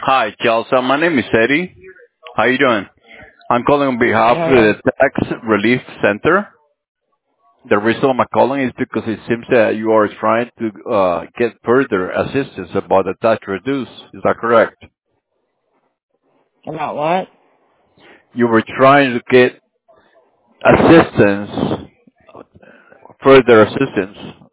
Hi, Chelsea. My name is Eddie. How you doing? I'm calling on behalf of Uh, the Tax Relief Center. The reason I'm calling is because it seems that you are trying to get further assistance about the tax reduce. Is that correct? about what? You were trying to get assistance, further assistance